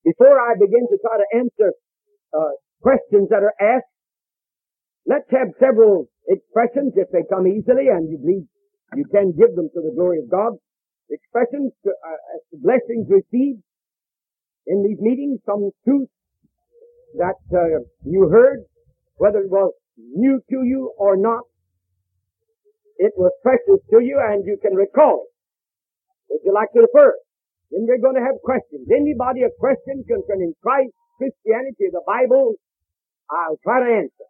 Before I begin to try to answer questions that are asked, let's have several expressions, if they come easily, and you believe you can give them to the glory of God. Expressions, blessings received in these meetings, some truth that you heard, whether it was new to you or not, it was precious to you and you can recall it. Would you like to refer? Then we're going to have questions. Anybody a question concerning Christ, Christianity, the Bible, I'll try to answer.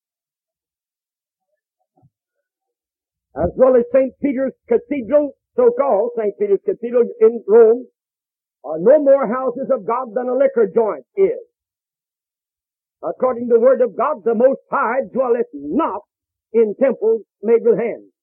As well as St. Peter's Cathedral, so-called St. Peter's Cathedral in Rome, are no more houses of God than a liquor joint is. According to the Word of God, the Most High dwelleth not in temples made with hands.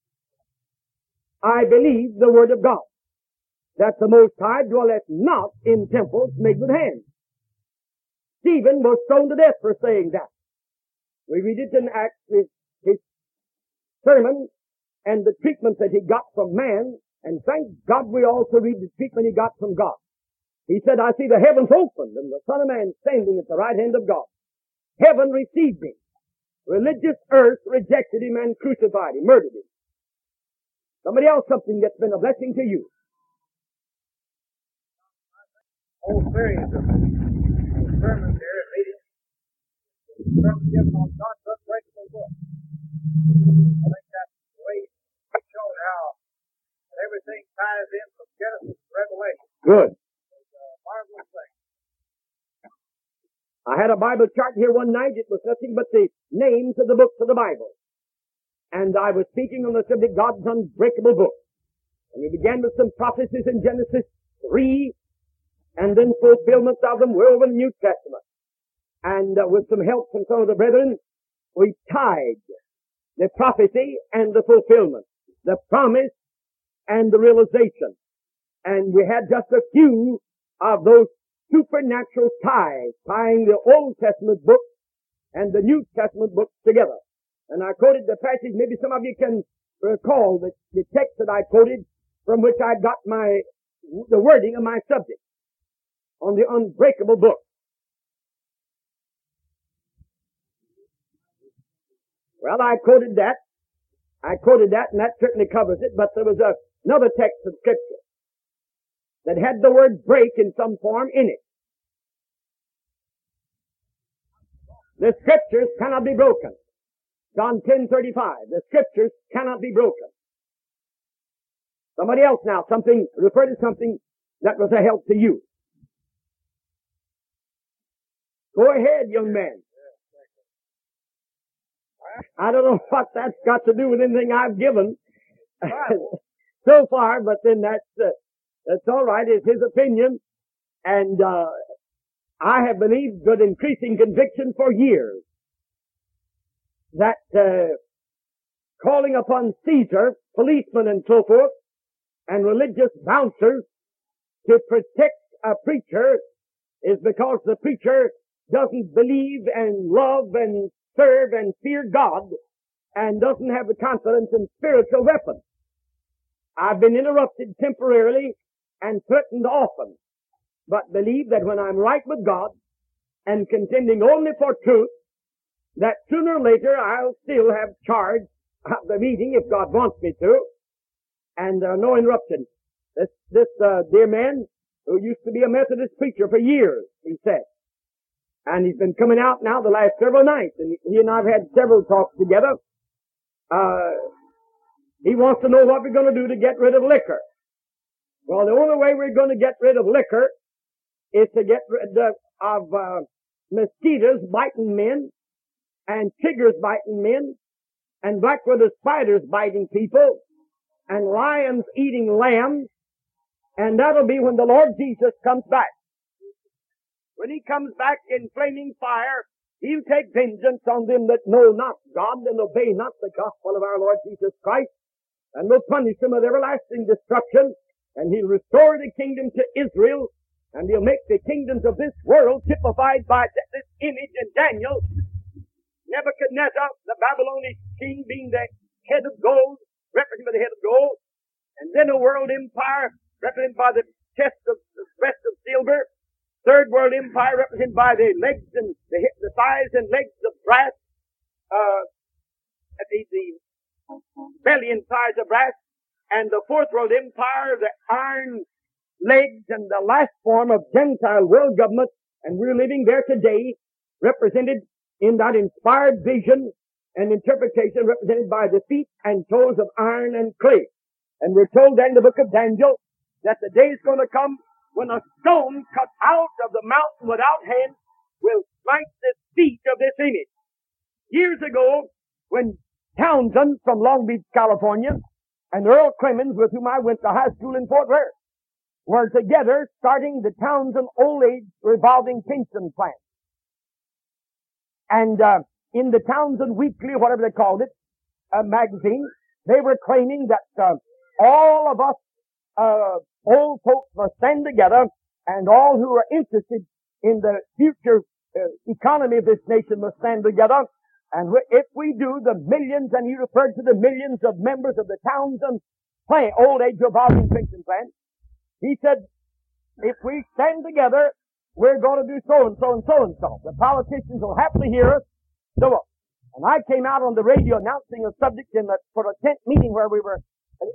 I believe the Word of God, that the Most High dwelleth not in temples made with hands. Stephen was stoned to death for saying that. We read it in Acts, his sermon, and the treatment that he got from man, and thank God we also read the treatment he got from God. He said, I see the heavens opened and the Son of Man standing at the right hand of God. Heaven received him. Religious earth rejected him and crucified him, murdered him. Somebody else, something that's been a blessing to you. Whole series of sermons here at meetings. Sermons given on God's unbreakable book. I think that's the way he showed how everything ties in from Genesis to Revelation. Good. It's a marvelous thing. I had a Bible chart here one night. It was nothing but the names of the books of the Bible. And I was speaking on the subject, God's unbreakable book. And we began with some prophecies in Genesis 3, and then fulfillments of them were over the New Testament. And with some help from some of the brethren, we tied the prophecy and the fulfillment, the promise and the realization. And we had just a few of those supernatural ties, tying the Old Testament books and the New Testament books together. And I quoted the passage, maybe some of you can recall the text that I quoted from which I got the wording of my subject on the unbreakable book. Well, I quoted that, and that certainly covers it, but there was another text of Scripture that had the word break in some form in it. The Scriptures cannot be broken. John 10:35. The Scriptures cannot be broken. Somebody else now, refer to something that was a help to you. Go ahead, young man. I don't know what that's got to do with anything I've given so far, but then that's all right. It's his opinion, and I have believed with increasing conviction for years that calling upon Caesar, policemen and so forth, and religious bouncers to protect a preacher is because the preacher doesn't believe and love and serve and fear God and doesn't have the confidence in spiritual weapons. I've been interrupted temporarily and threatened often, but believe that when I'm right with God and contending only for truth, that sooner or later I'll still have charge of the meeting if God wants me to, and no interruption. This dear man who used to be a Methodist preacher for years, he said, and he's been coming out now the last several nights, and he and I've had several talks together. He wants to know what we're going to do to get rid of liquor. Well, the only way we're going to get rid of liquor is to get rid of mosquitoes biting men, and tigers biting men, and black-widow spiders biting people, and lions eating lambs, and that'll be when the Lord Jesus comes back. When he comes back in flaming fire, he'll take vengeance on them that know not God and obey not the gospel of our Lord Jesus Christ, and will punish them with everlasting destruction, and he'll restore the kingdom to Israel, and he'll make the kingdoms of this world typified by this image in Daniel. Nebuchadnezzar, the Babylonian king, being the head of gold, represented by the head of gold, and then a world empire represented by the breast of silver, Third World Empire represented by the legs and the thighs and legs of brass, the belly and thighs of brass, and the Fourth World Empire, the iron legs and the last form of Gentile world government, and we're living there today, represented in that inspired vision and interpretation represented by the feet and toes of iron and clay. And we're told then in the book of Daniel that the day is going to come when a stone cut out of the mountain without hands will smite the feet of this image. Years ago, when Townsend from Long Beach, California, and Earl Clemens, with whom I went to high school in Fort Worth, were together starting the Townsend Old Age Revolving Pension Plan. And in the Townsend Weekly, whatever they called it, magazine, they were claiming that all of us old folks must stand together, and all who are interested in the future economy of this nation must stand together. And if we do, the millions, and he referred to the millions of members of the Townsend plan, Old Age Revolving Pension Plan, he said, if we stand together, we're going to do so and so and so and so. The politicians will happily hear us. So on. And I came out on the radio announcing a subject for a tent meeting where we were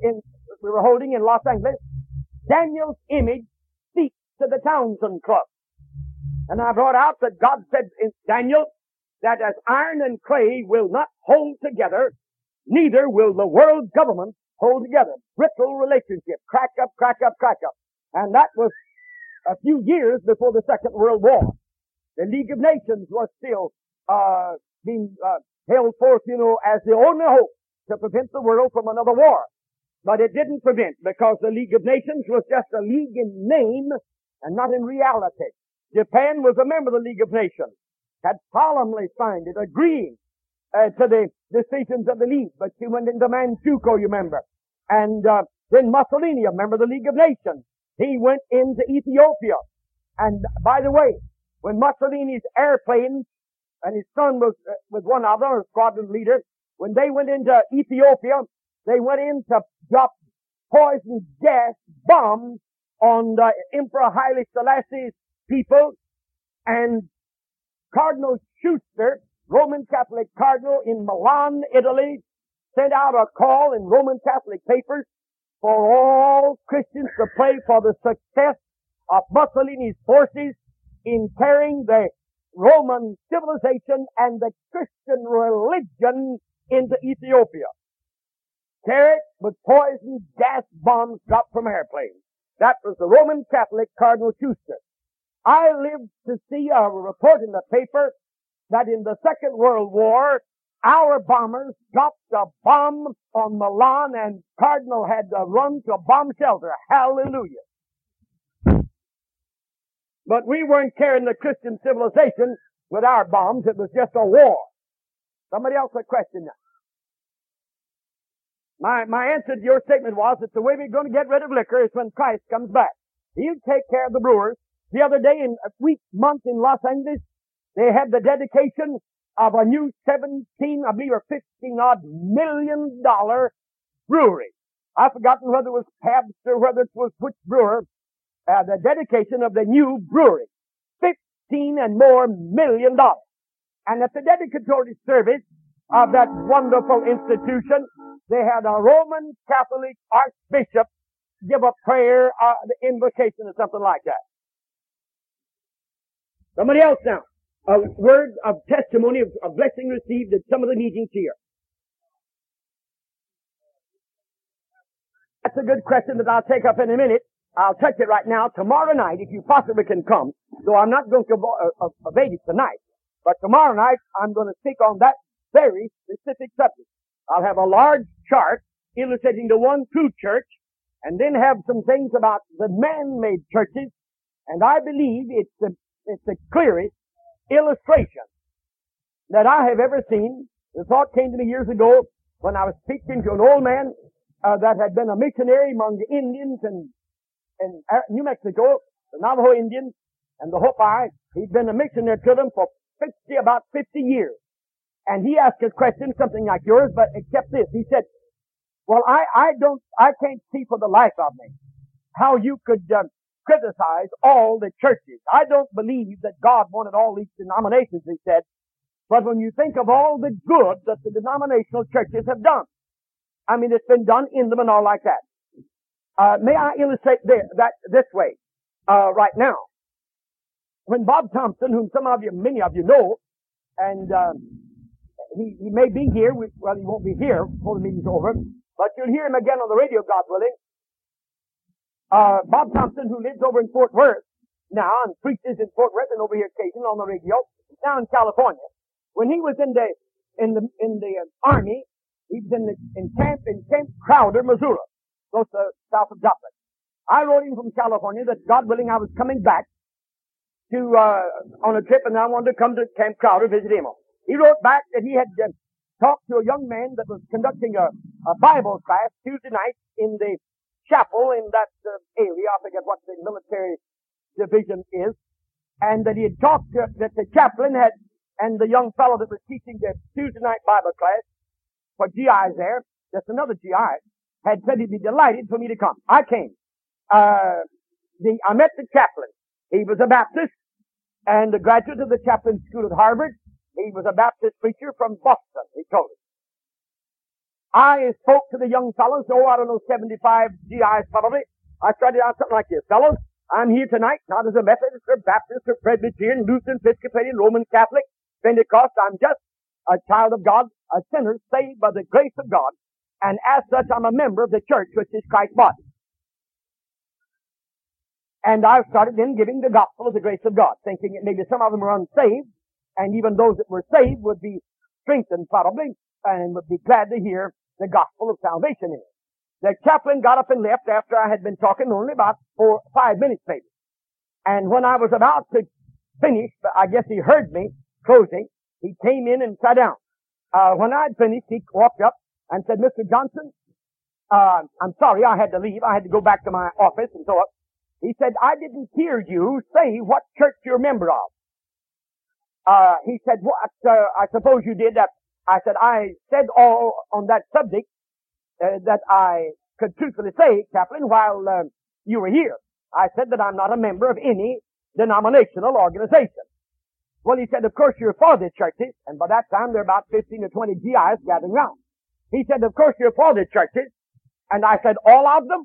holding in Los Angeles. Daniel's image speaks to the Townsend Club. And I brought out that God said in Daniel that as iron and clay will not hold together, neither will the world government hold together. Brittle relationship. Crack up, crack up, crack up. And that was a few years before the Second World War. The League of Nations was still being held forth, as the only hope to prevent the world from another war. But it didn't prevent, because the League of Nations was just a league in name and not in reality. Japan was a member of the League of Nations, had solemnly signed it, agreeing to the decisions of the League. But she went into Manchukuo, you remember. And then Mussolini, a member of the League of Nations, he went into Ethiopia. And by the way, when Mussolini's airplanes and his son was with one other, a squadron leader, when they went into Ethiopia, they went in to drop poison gas bombs on the Emperor Haile Selassie's people. And Cardinal Schuster, Roman Catholic cardinal in Milan, Italy, sent out a call in Roman Catholic papers for all Christians to pray for the success of Mussolini's forces in carrying the Roman civilization and the Christian religion into Ethiopia. Carry it with poison gas bombs dropped from airplanes. That was the Roman Catholic Cardinal Schuster. I lived to see a report in the paper that in the Second World War, our bombers dropped a bomb on Milan and Cardinal had to run to a bomb shelter. Hallelujah. But we weren't carrying the Christian civilization with our bombs. It was just a war. Somebody else would question that. My answer to your statement was that the way we're going to get rid of liquor is when Christ comes back. He'll take care of the brewers. The other day, in a month in Los Angeles, they had the dedication of a new 17, I believe, or 15 odd $1 million brewery. I've forgotten whether it was Pabst or whether it was which brewer. The dedication of the new brewery. $15 and more $1 million. And at the dedicatory service of that wonderful institution, they had a Roman Catholic archbishop give a prayer, the invocation or something like that. Somebody else now. A word of testimony of a blessing received at some of the meetings here. That's a good question that I'll take up in a minute. I'll touch it right now. Tomorrow night, if you possibly can come, though I'm not going to evade it tonight, but tomorrow night I'm going to speak on that very specific subject. I'll have a large chart illustrating the one true church, and then have some things about the man-made churches, and I believe it's the clearest illustration that I have ever seen. The thought came to me years ago when I was speaking to an old man that had been a missionary among the Indians in New Mexico, the Navajo Indians, and the Hopi. He'd been a missionary to them for about 50 years. And he asked a question, something like yours, but except this. He said, well, I can't see for the life of me how you could criticize all the churches. I don't believe that God wanted all these denominations, he said. But when you think of all the good that the denominational churches have done, I mean, it's been done in them and all like that. May I illustrate that this way, right now? When Bob Thompson, whom many of you know, and he may be here, well, he won't be here before the meeting's over, but you'll hear him again on the radio, God willing. Bob Thompson, who lives over in Fort Worth now, and preaches in Fort Worth and over here occasionally on the radio, now in California. When he was in the army, he was in Camp Crowder, Missouri, close to south of Joplin. I wrote him from California that God willing I was coming back to on a trip, and I wanted to come to Camp Crowder visit him. He wrote back that he had talked to a young man that was conducting a Bible class Tuesday night in the chapel in that area. I forget what the military division is, and that he had talked that the chaplain had, and the young fellow that was teaching the Tuesday night Bible class for GIs there, just another GI, had said he'd be delighted for me to come. I came. I met the chaplain. He was a Baptist and a graduate of the chaplain school at Harvard. He was a Baptist preacher from Boston, he told us. I spoke to the young fellows, I don't know, 75 GIs probably. I started out something like this. Fellows, I'm here tonight, not as a Methodist or Baptist or Presbyterian, Lutheran, Episcopalian, Roman Catholic, Pentecost. I'm just a child of God, a sinner saved by the grace of God. And as such, I'm a member of the church, which is Christ's body. And I started then giving the gospel of the grace of God, thinking that maybe some of them were unsaved, and even those that were saved would be strengthened probably, and would be glad to hear the gospel of salvation in it. The chaplain got up and left after I had been talking only about 5 minutes maybe. And when I was about to finish, I guess he heard me closing, he came in and sat down. When I'd finished, he walked up and said, Mr. Johnson, I'm sorry, I had to leave. I had to go back to my office and so on. He said, I didn't hear you say what church you're a member of. He said, what, I suppose you did that. I said, I said all on that subject that I could truthfully say, chaplain, while you were here. I said that I'm not a member of any denominational organization. Well, he said, of course you're for the churches, and by that time there are about 15 or 20 GIs gathering round. He said, of course you're for the churches, and I said, all of them?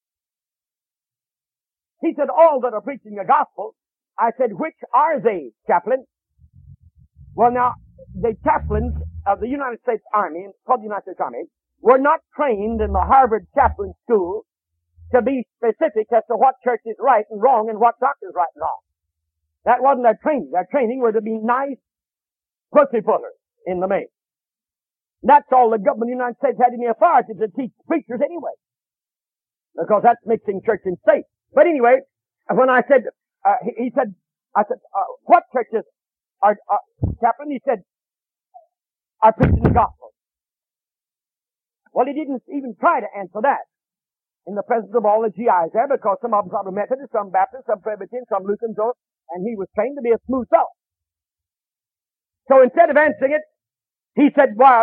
He said, all that are preaching the gospel. I said, which are they, chaplain? Well, now, the chaplains of the United States Army, called the United States Army, were not trained in the Harvard chaplain school to be specific as to what church is right and wrong and what doctor is right and wrong. That wasn't their training. Their training were to be nice pussyfooters in the main. That's all the government of the United States had any authority to teach preachers anyway, because that's mixing church and state. But anyway, when I said, he said, what churches are, chaplain? He said, are preaching the gospel. Well, he didn't even try to answer that in the presence of all the GIs there, because some of them are Methodist, some Baptist, some Presbyterian, some Lutheran, and he was trained to be a smooth fellow. So instead of answering it, he said, well,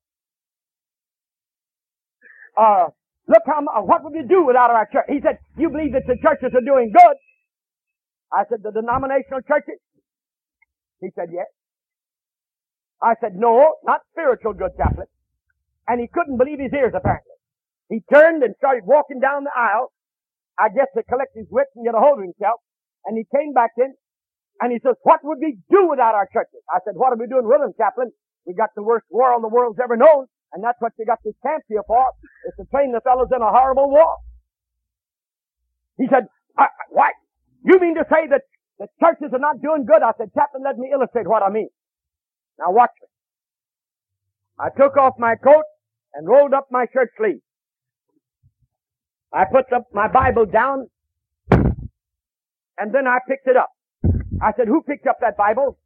look what would you do without our church? He said, you believe that the churches are doing good? I said, the denominational churches? He said, yes. I said, no, not spiritual good, chaplain. And he couldn't believe his ears, apparently. He turned and started walking down the aisle, I guess to collect his wits and get a hold of himself. And he came back in, and he says, what would we do without our churches? I said, what are we doing with them, chaplain? We got the worst war the world's ever known, and that's what you got this camp here for, is to train the fellows in a horrible war. He said, what? You mean to say that the churches are not doing good? I said, chaplain, let me illustrate what I mean. Now watch me. I took off my coat and rolled up my shirt sleeve. I put my Bible down, and then I picked it up. I said, who picked up that Bible?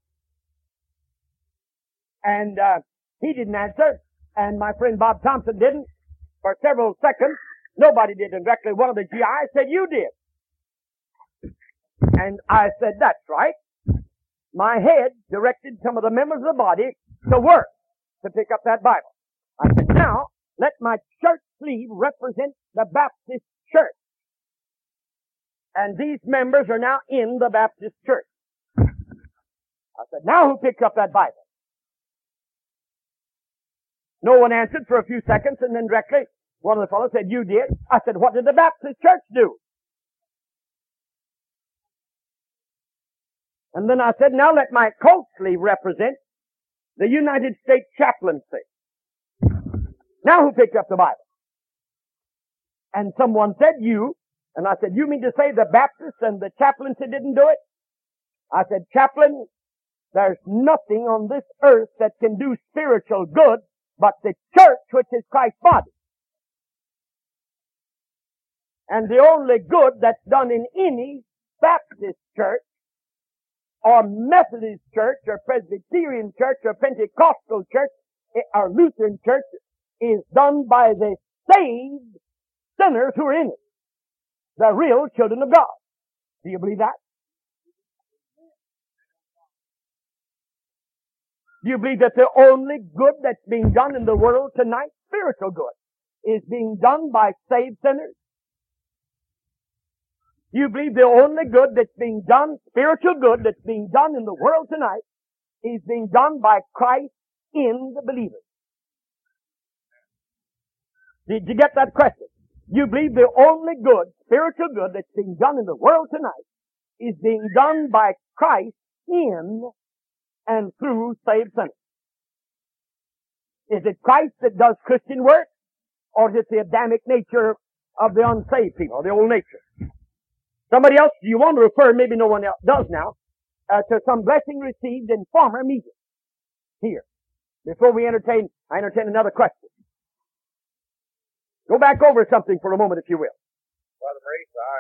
And he didn't answer, and my friend Bob Thompson didn't. For several seconds, nobody did. And directly one of the GIs said, you did. And I said, that's right. My head directed some of the members of the body to work to pick up that Bible. I said, now, let my shirt sleeve represent the Baptist church. And these members are now in the Baptist church. I said, now who picked up that Bible? No one answered for a few seconds, and then directly one of the fellows said, you did. I said, what did the Baptist church do? And then I said, now let my coat sleeve represent the United States chaplaincy. Now who picked up the Bible? And someone said, you. And I said, you mean to say the Baptists and the chaplaincy didn't do it? I said, chaplain, there's nothing on this earth that can do spiritual good but the church, which is Christ's body. And the only good that's done in any Baptist church, or Methodist church, or Presbyterian church, or Pentecostal church, or Lutheran church, is done by the saved sinners who are in it. The real children of God. Do you believe that? Do you believe that the only good that's being done in the world tonight, spiritual good, is being done by saved sinners? Do you believe the only good that's being done, spiritual good that's being done in the world tonight, is being done by Christ in the believers? Did you get that question? You believe the only good, spiritual good that's being done in the world tonight is being done by Christ in and through saved sinners. Is it Christ that does Christian work, or is it the Adamic nature of the unsaved people, the old nature? Somebody else, do you want to refer, maybe no one else does now, to some blessing received in former meetings here, before I entertain another question. Go back over something for a moment, if you will. Brother Maurice, I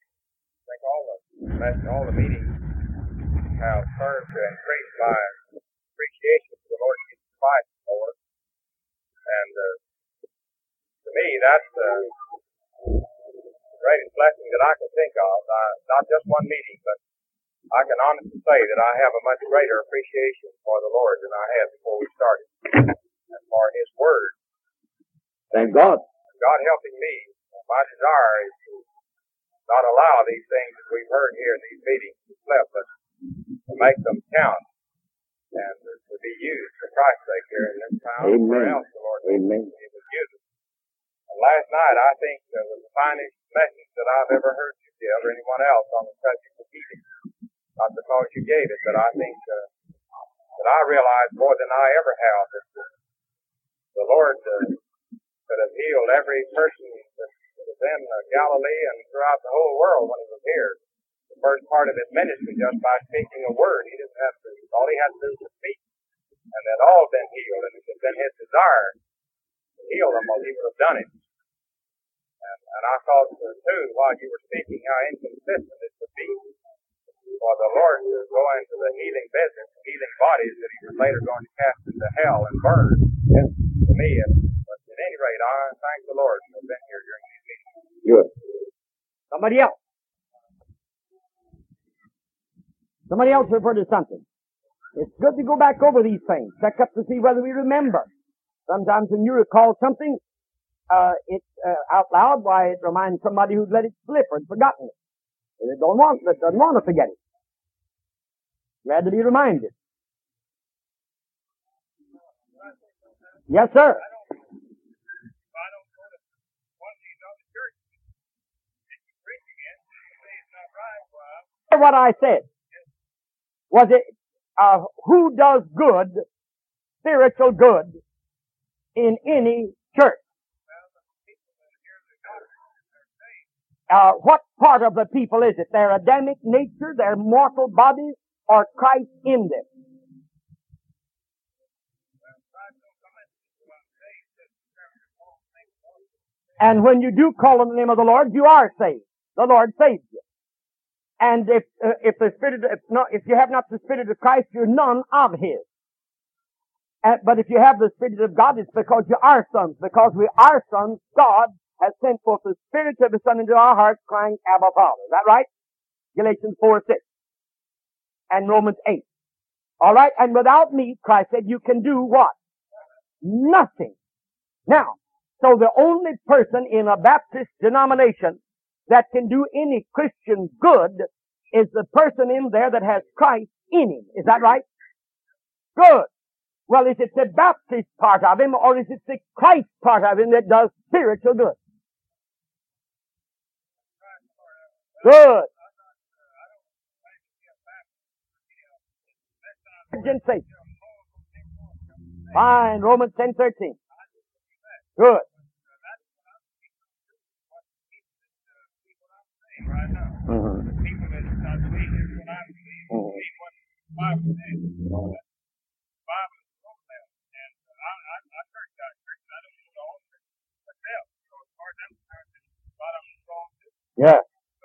think all the meetings have served to increase my appreciation for the Lord Jesus Christ more. And to me, that's the greatest blessing that I can think of. Not just one meeting, but I can honestly say that I have a much greater appreciation for the Lord than I had before we started, and for His Word. Thank God. God helping me, my desire is to not allow these things that we've heard here in these meetings to slip, but to make them count and to be used for Christ's sake here in this town. Amen. Where else the Lord Amen. will use it. And last night, I think was the finest message that I've ever heard you give or anyone else on the subject of healing. Not because you gave it, but I think that I realized more than I ever have that the Lord could have healed every person that was in Galilee and throughout the whole world when He was here. The first part of His ministry just by speaking a word. He didn't have to, all He had to do was speak. And they'd all been healed. And it had been His desire to heal them, or He would have done it. And I thought, too, while you were speaking, how inconsistent it would be for the Lord to go into the healing business, healing bodies that He was later going to cast into hell and burn. Yes. To me, but at any rate, I thank the Lord to have been here during these meetings. Good. Somebody else. Somebody else referred to something. It's good to go back over these things, check up to see whether we remember. Sometimes when you recall something, out loud, why, it reminds somebody who's let it slip or forgotten it. And it doesn't want to forget it. Glad to be reminded. Yes, sir. What I said. Was it, who does good, spiritual good, in any church? What part of the people is it? Their Adamic nature, their mortal bodies, or Christ in them? And when you do call on the name of the Lord, you are saved. The Lord saves you. And if you have not the Spirit of Christ, you're none of His. But if you have the Spirit of God, it's because you are sons. Because we are sons, God has sent forth the Spirit of the Son into our hearts, crying, Abba, Father. Is that right? Galatians 4:6. And Romans 8. Alright, and without me, Christ said, you can do what? Nothing. Now, so the only person in a Baptist denomination that can do any Christian good is the person in there that has Christ in him. Is that right? Good. Well, is it the Baptist part of him, or is it the Christ part of him that does spiritual good? Good. Say. Fine. Romans 10:13. Good. Yeah.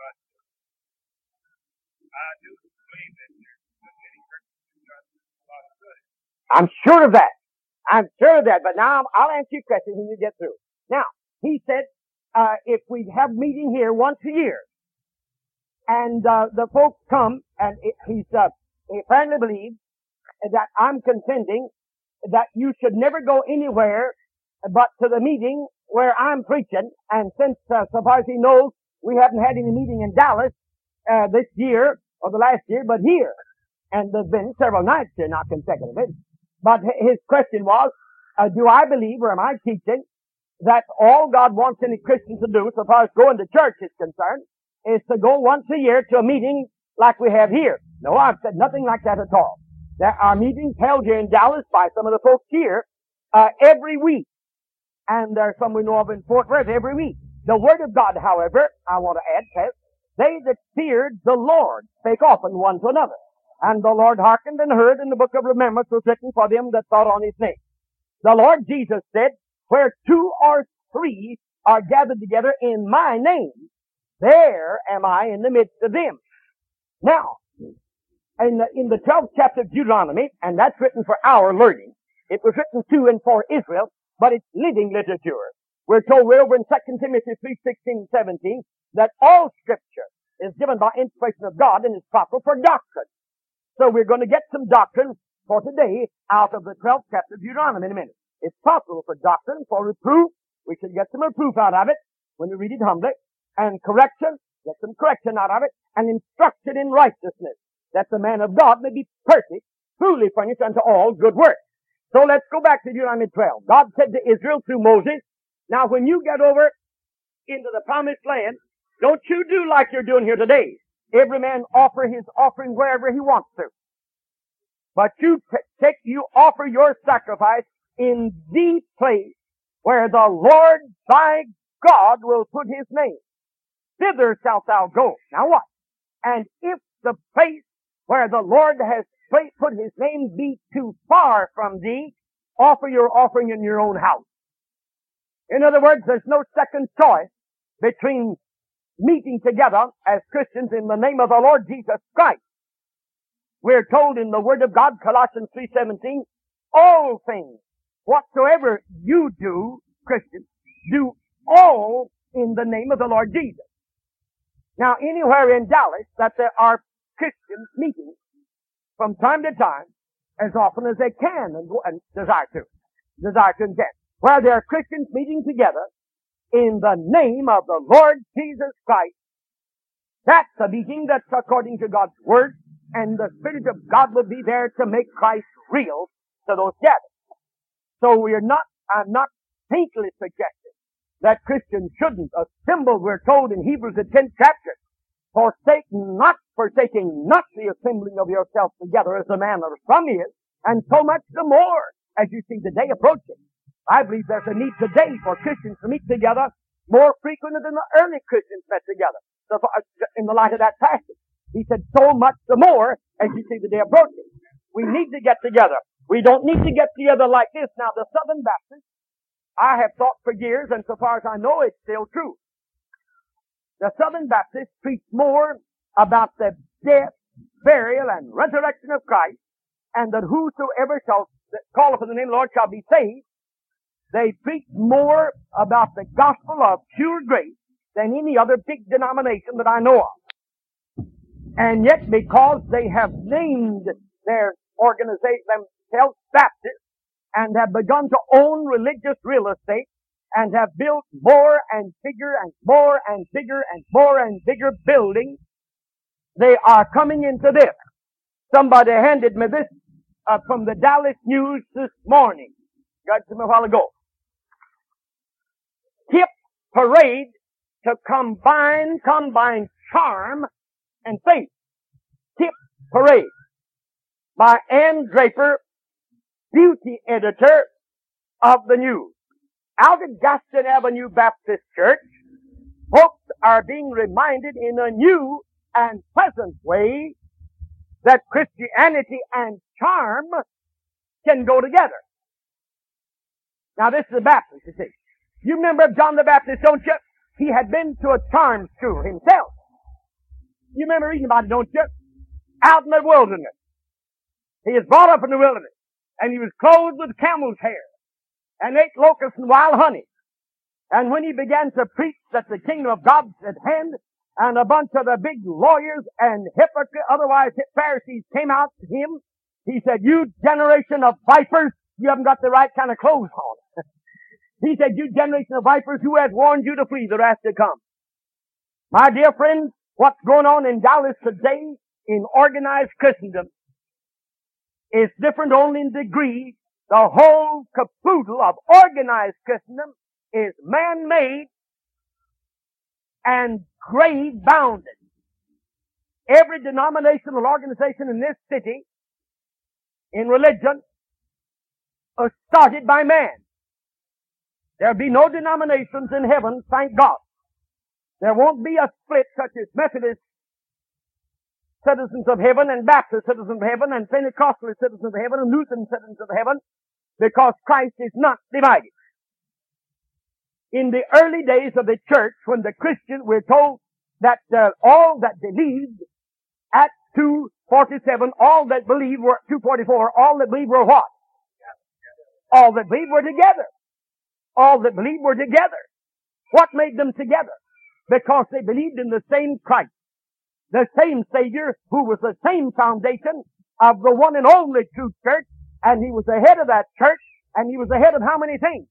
I'm sure of that. I'm sure of that. But now I'll answer your question when you get through. Now, he said, if we have meeting here once a year, and the folks come, and he apparently believes that I'm contending that you should never go anywhere but to the meeting where I'm preaching. And since, so far as he knows, we haven't had any meeting in Dallas this year or the last year, but here. And there's been several nights here, not consecutive. But his question was, do I believe, or am I teaching, that all God wants any Christian to do, so far as going to church is concerned, is to go once a year to a meeting like we have here? No, I've said nothing like that at all. There are meetings held here in Dallas by some of the folks here every week. And there are some we know of in Fort Worth every week. The Word of God, however, I want to add, says, they that feared the Lord spake often one to another. And the Lord hearkened and heard, in the book of remembrance was written for them that thought on his name. The Lord Jesus said, where 2 or 3 are gathered together in my name, there am I in the midst of them. Now, in the 12th chapter of Deuteronomy, and that's written for our learning, it was written to and for Israel, but it's living literature. We're told we're over in 2 Timothy 3:16 and 17, that all Scripture is given by inspiration of God and is proper for doctrine. So we're going to get some doctrine for today out of the 12th chapter of Deuteronomy in a minute. It's profitable for doctrine, for reproof. We should get some reproof out of it when we read it humbly. And correction, get some correction out of it. And instruction in righteousness, that the man of God may be perfect, truly furnished unto all good works. So let's go back to Deuteronomy 12. God said to Israel through Moses, now when you get over into the promised land, don't you do like you're doing here today. Every man offer his offering wherever he wants to. But you offer your sacrifice in the place where the Lord thy God will put his name. Thither shalt thou go. Now what? And if the place where the Lord has put his name be too far from thee, offer your offering in your own house. In other words, there's no second choice between meeting together as Christians in the name of the Lord Jesus Christ. We're told in the Word of God, Colossians 3:17, all things, whatsoever you do, Christians, do all in the name of the Lord Jesus. Now, anywhere in Dallas that there are Christians meeting from time to time, as often as they can and desire to and can, where there are Christians meeting together in the name of the Lord Jesus Christ, that's a meeting that's according to God's Word, and the Spirit of God will be there to make Christ real to those gathered. So I'm not faintly suggesting that Christians shouldn't assemble. We're told in Hebrews the 10th chapter, forsaking not the assembling of yourselves together as the manner of some is, and so much the more as you see the day approaching. I believe there's a need today for Christians to meet together more frequently than the early Christians met together. So in the light of that passage, he said, so much the more as you see the day approaching. We need to get together. We don't need to get together like this. Now, the Southern Baptists, I have thought for years, and so far as I know, it's still true. The Southern Baptists preach more about the death, burial, and resurrection of Christ, and that whosoever shall call upon the name of the Lord shall be saved. They preach more about the gospel of pure grace than any other big denomination that I know of. And yet, because they have named their organization themselves Baptist and have begun to own religious real estate and have built more and bigger and more and bigger and more and bigger buildings. They are coming into this. Somebody handed me this from the Dallas News this morning. Got it to me a while ago. Hip parade to combine charm and faith. Hip parade by Ann Draper, beauty editor of the News. Out at Gaston Avenue Baptist Church, folks are being reminded in a new and pleasant way that Christianity and charm can go together. Now this is the Baptist, you see. You remember John the Baptist, don't you? He had been to a charm school himself. You remember reading about it, don't you? Out in the wilderness. He was brought up in the wilderness, and he was clothed with camel's hair, and ate locusts and wild honey. And when he began to preach that the kingdom of God's at hand, and a bunch of the big lawyers and hypocrites, otherwise Pharisees, came out to him, he said, "You generation of vipers, you haven't got the right kind of clothes on." He said, "You generation of vipers, who has warned you to flee the wrath to come?" My dear friends, what's going on in Dallas today in organized Christendom is different only in degree. The whole caboodle of organized Christendom is man-made and grade-bounded. Every denominational organization in this city, in religion, is started by man. There'll be no denominations in heaven, thank God. There won't be a split such as Methodist citizens of heaven and Baptist citizens of heaven and Pentecostal citizens of heaven and Lutheran citizens of heaven, because Christ is not divided. In the early days of the church, when the Christian, we're told that all that believed at 247, all that believed were 244, all that believed were what? All that believed were together. All that believed were together. What made them together? Because they believed in the same Christ, the same Savior, who was the same foundation of the one and only true church, and he was the head of that church, and he was the head of how many things?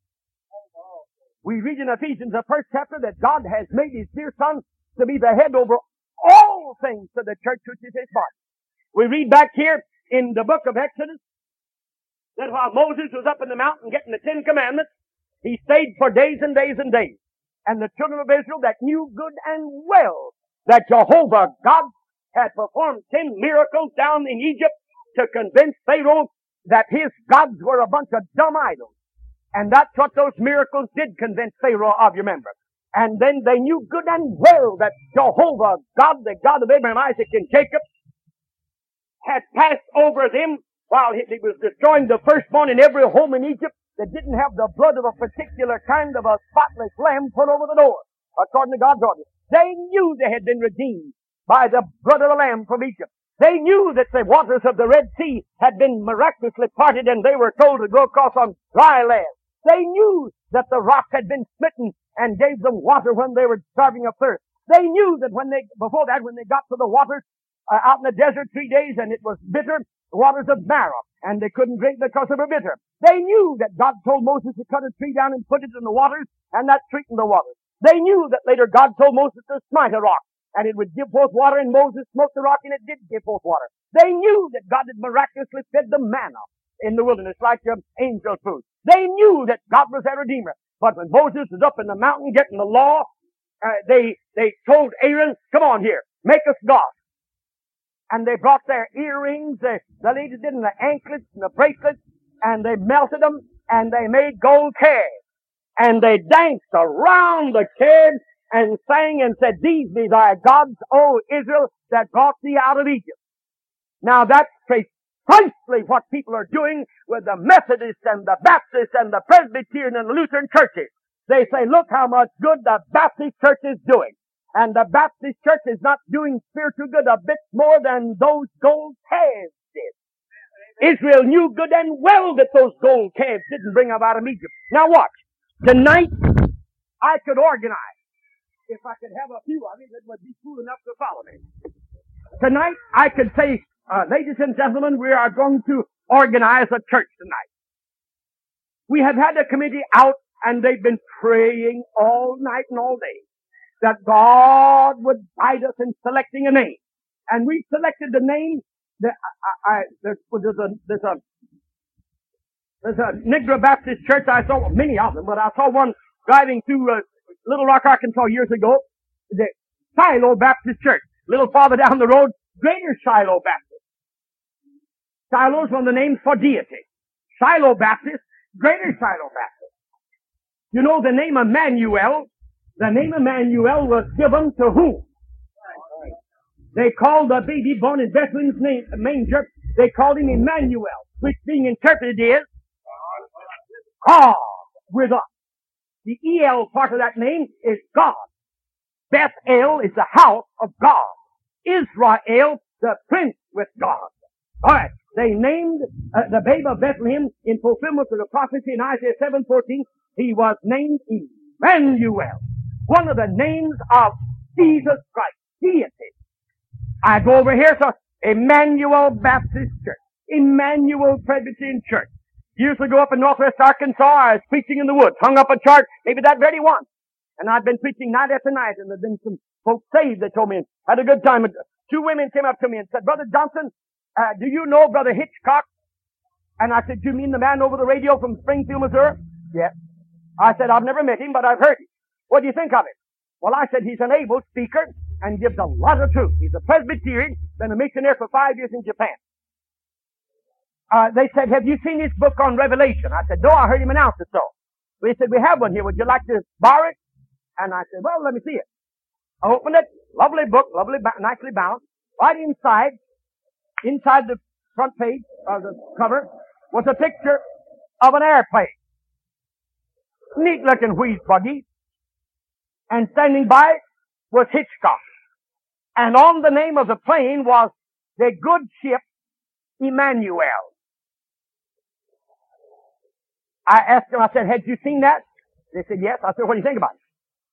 We read in Ephesians, the first chapter, that God has made his dear Son to be the head over all things to the church which is his body. We read back here in the book of Exodus that while Moses was up in the mountain getting the 10 Commandments, he stayed for days and days and days. And the children of Israel that knew good and well that Jehovah God had performed 10 miracles down in Egypt to convince Pharaoh that his gods were a bunch of dumb idols. And that's what those miracles did convince Pharaoh of, you remember. And then they knew good and well that Jehovah God, the God of Abraham, Isaac, and Jacob, had passed over them while he was destroying the firstborn in every home in Egypt that didn't have the blood of a particular kind of a spotless lamb put over the door, according to God's order. They knew they had been redeemed by the blood of the lamb from Egypt. They knew that the waters of the Red Sea had been miraculously parted and they were told to go across on dry land. They knew that the rock had been smitten and gave them water when they were starving of thirst. They knew that before that, when they got to the waters out in the desert 3 days and it was bitter, the waters of Marah, and they couldn't drink because they were bitter. They knew that God told Moses to cut a tree down and put it in the waters, and that sweetened the waters. They knew that later God told Moses to smite a rock, and it would give forth water, and Moses smote the rock, and it did give forth water. They knew that God had miraculously fed the manna in the wilderness like angel food. They knew that God was their Redeemer. But when Moses was up in the mountain getting the law, they told Aaron, "Come on here, make us gods." And they brought their earrings, the ladies did, and the anklets and the bracelets, and they melted them, and they made gold calves. And they danced around the calves and sang and said, "These be thy gods, O Israel, that brought thee out of Egypt." Now that's precisely what people are doing with the Methodists and the Baptists and the Presbyterian and the Lutheran churches. They say, "Look how much good the Baptist church is doing." And the Baptist church is not doing spiritual good a bit more than those gold calves did. Israel knew good and well that those gold calves didn't bring them out of Egypt. Now watch. Tonight, I could organize. If I could have a few of you that would be cool enough to follow me. Tonight, I could say, ladies and gentlemen, we are going to organize a church tonight. We have had a committee out And they've been praying all night and all day that God would guide us in selecting a name. And we selected the name that there's a Negro Baptist church. I saw many of them, but I saw one driving through Little Rock, Arkansas years ago. The Shiloh Baptist Church. A little farther down the road, Greater Shiloh Baptist. Shiloh is one of the names for deity. Shiloh Baptist, Greater Shiloh Baptist. You know the name Emmanuel was given to whom? They called the baby born in Bethlehem's manger, they called him Emmanuel, which being interpreted is God with us. The E-L part of that name is God. Bethel is the house of God. Israel, the prince with God. Alright, they named the babe of Bethlehem in fulfillment of the prophecy in Isaiah 7:14. He was named Emmanuel. One of the names of Jesus Christ, deity. I go over here to Emmanuel Baptist Church, Emmanuel Presbyterian Church. Years ago up in northwest Arkansas, I was preaching in the woods, hung up a chart, maybe that very one. And I'd been preaching night after night, and there'd been some folks saved, they told me, had a good time. Two women came up to me and said, Brother Johnson, do you know Brother Hitchcock? And I said, do you mean the man over the radio from Springfield, Missouri? Yes. I said, I've never met him, but I've heard him. What do you think of him? Well, I said, he's an able speaker and gives a lot of truth. He's a Presbyterian, been a missionary for 5 years in Japan. They said, have you seen his book on Revelation? I said, no, I heard him announce it so. They said, we have one here. Would you like to borrow it? And I said, well, let me see it. I opened it. Lovely book, nicely bound. Right inside the front page, the cover, was a picture of an airplane. Neat looking wheeze buggy. And standing by it was Hitchcock. And on the name of the plane was the good ship Emmanuel. I asked them, I said, had you seen that? They said, yes. I said, what do you think about it?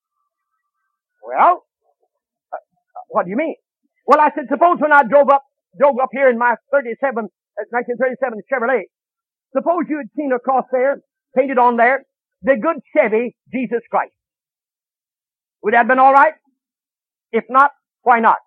Well, what do you mean? Well, I said, suppose when I drove up here in my 1937 Chevrolet, suppose you had seen across there, painted on there, the good Chevy Jesus Christ. Would that have been all right? If not, why not?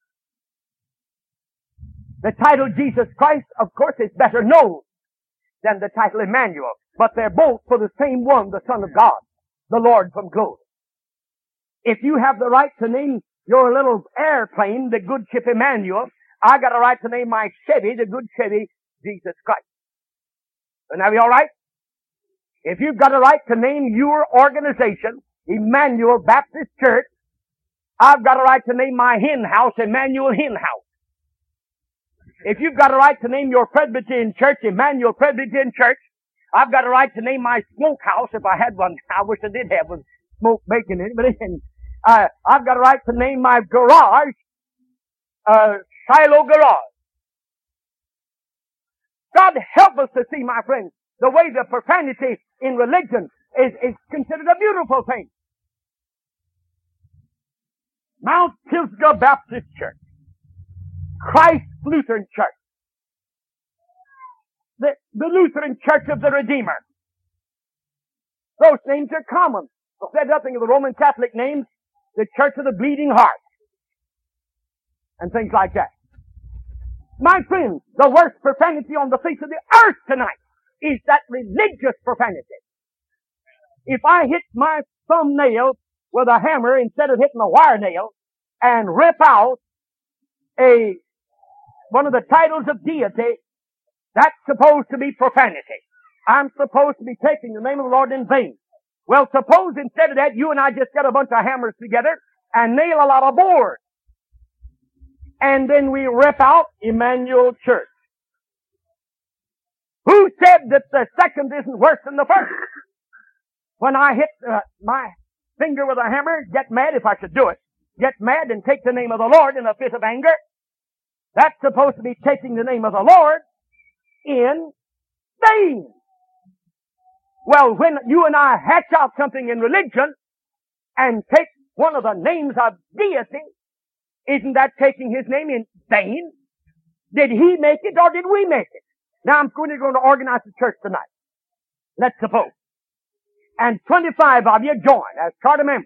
The title Jesus Christ, of course, is better known than the title Emmanuel. But they're both for the same one, the Son of God, the Lord from glory. If you have the right to name your little airplane the good ship Emmanuel, I got a right to name my Chevy the good Chevy Jesus Christ. Wouldn't that be all right? If you've got a right to name your organization Emmanuel Baptist Church, I've got a right to name my hen house Emmanuel Hen House. If you've got a right to name your Presbyterian Church Emmanuel Presbyterian Church, I've got a right to name my smokehouse, if I had one. I wish I did have one, smoke bacon in it, but I've got a right to name my garage Shiloh Garage. God help us to see, my friends, the way the profanity in religion is considered a beautiful thing. Mount Pisgah Baptist Church, Christ Lutheran Church, the Lutheran Church of the Redeemer. Those names are common. Said nothing of the Roman Catholic names, the Church of the Bleeding Heart, and things like that. My friends, the worst profanity on the face of the earth tonight is that religious profanity. If I hit my thumbnail with a hammer instead of hitting a wire nail and rip out one of the titles of deity, that's supposed to be profanity. I'm supposed to be taking the name of the Lord in vain. Well, suppose instead of that, you and I just get a bunch of hammers together and nail a lot of boards. And then we rip out Emmanuel Church. Who said that the second isn't worse than the first? When I hit my finger with a hammer, get mad if I should do it, get mad and take the name of the Lord in a fit of anger, that's supposed to be taking the name of the Lord in vain. Well, when you and I hatch out something in religion and take one of the names of deity, isn't that taking his name in vain? Did he make it or did we make it? Now I'm going to organize the church tonight. Let's suppose. and 25 of you join as charter members.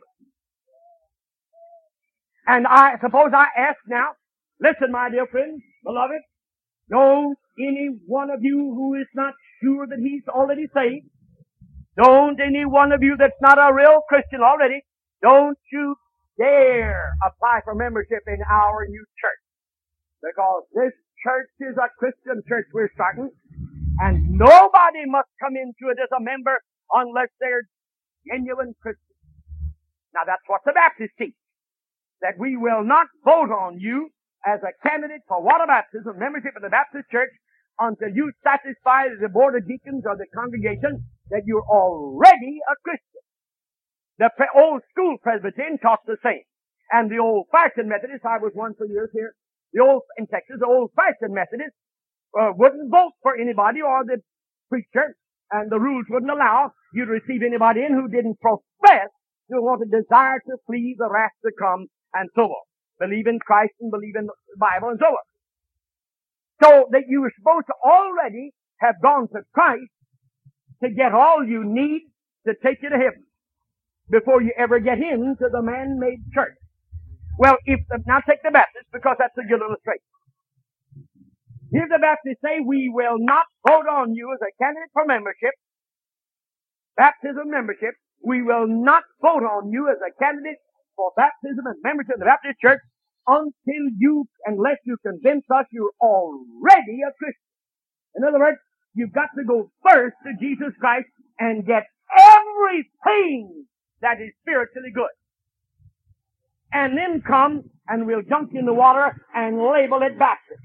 And I suppose I ask now, listen, my dear friends, beloved, don't any one of you who is not sure that he's already saved, don't any one of you that's not a real Christian already, don't you dare apply for membership in our new church. Because this church is a Christian church we're starting, and nobody must come into it as a member unless they're genuine Christians. Now that's what the Baptists teach. That we will not vote on you as a candidate for water baptism, membership in the Baptist Church, until you satisfy the Board of Deacons or the congregation that you're already a Christian. The old school Presbyterian taught the same. And the old-fashioned Methodists, I was one for years here, in Texas, the old-fashioned Methodists wouldn't vote for anybody or the preacher, and the rules wouldn't allow you to receive anybody in who didn't profess to want a desire to flee the wrath to come, and so on. Believe in Christ and believe in the Bible and so on. So that you were supposed to already have gone to Christ to get all you need to take you to heaven before you ever get into the man-made church. Well, now take the Baptists, because that's a good illustration. If the Baptists say, we will not vote on you as a candidate for membership, baptism membership, we will not vote on you as a candidate for baptism and membership in the Baptist Church unless you convince us you're already a Christian. In other words, you've got to go first to Jesus Christ and get everything that is spiritually good. And then come and we'll dunk you in the water and label it Baptist.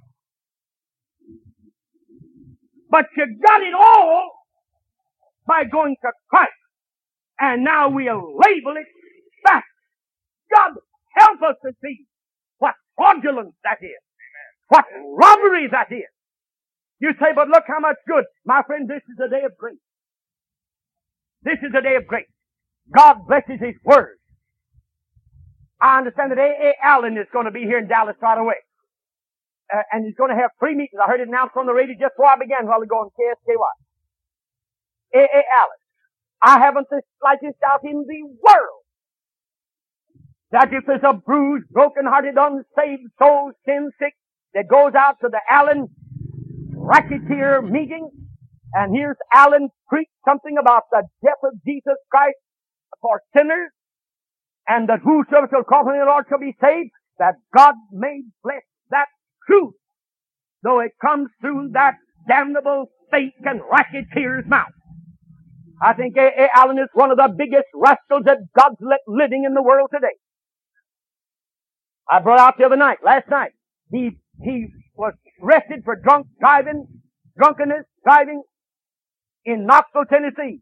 But you got it all by going to Christ. And now we'll label it Baptist. God help us to see what fraudulence that is. What robbery that is. You say, but look how much good. My friend, this is a day of grace. This is a day of grace. God blesses His Word. I understand that A.A. Allen is going to be here in Dallas right away. And he's going to have 3 meetings. I heard it announced on the radio just before I began a while ago on KSKY. A.A. Allen. I haven't the slightest doubt in the world that if there's a bruised, broken-hearted, unsaved soul, sin-sick, that goes out to the Allen racketeer meeting and hears Allen preach something about the death of Jesus Christ for sinners, and that whosoever shall call upon the Lord shall be saved, that God may bless that truth, though it comes through that damnable fake and racketeer's mouth. I think A.A. Allen is one of the biggest rascals that God's let living in the world today. I brought out the other night, last night, he was arrested for drunkenness, driving in Knoxville, Tennessee,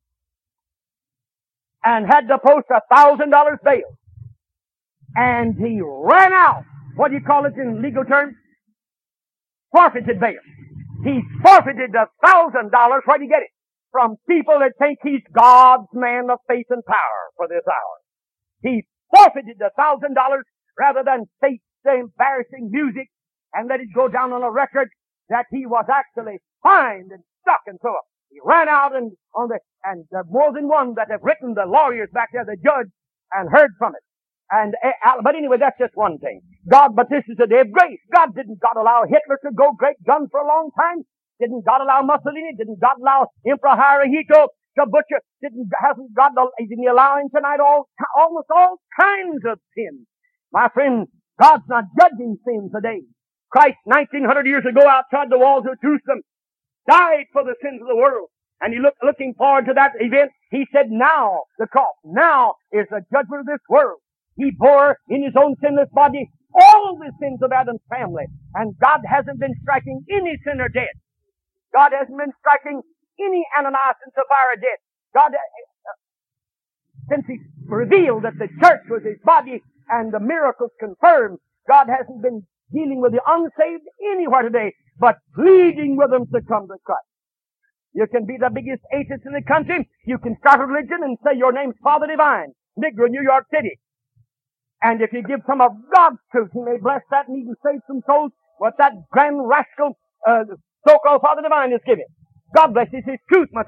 and had to post $1,000 bail. And he ran out, what do you call it in legal terms? Forfeited bail. He forfeited $1,000, where did he get it? From people that think he's God's man of faith and power for this hour. He forfeited $1,000 rather than face the embarrassing music and let it go down on a record that he was actually fined and stuck and so on. He ran out and more than one that have written the lawyers back there, the judge, and heard from it. But anyway, that's just one thing. But this is a day of grace. God allow Hitler to go great guns for a long time? Didn't God allow Mussolini? Didn't God allow Emperor Hirohito to butcher? Didn't he allow him tonight almost all kinds of sins? My friend, God's not judging sin today. Christ, 1900 years ago, outside the walls of Jerusalem, died for the sins of the world. And he looking forward to that event. He said, now, the cross, now is the judgment of this world. He bore in His own sinless body all the sins of Adam's family. And God hasn't been striking any sinner dead. God hasn't been striking any Ananias and Sapphira dead. God, since He revealed that the church was His body and the miracles confirmed, God hasn't been dealing with the unsaved anywhere today, but pleading with them to come to Christ. You can be the biggest atheist in the country. You can start a religion and say your name's Father Divine, Negro, New York City. And if you give some of God's truth, He may bless that and even save some souls what that grand rascal, so-called Father Divine is giving. God blesses His truth, my friend.